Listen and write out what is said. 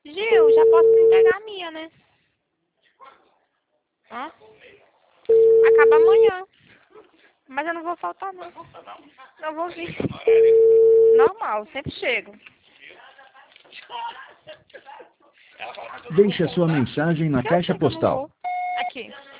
Gil, já posso entregar a minha, né? Hã? Acaba amanhã. Mas eu não vou faltar, não. Não vou vir. Normal, sempre chego. Deixe a sua mensagem na Eu caixa sei que eu não postal. vou. Aqui.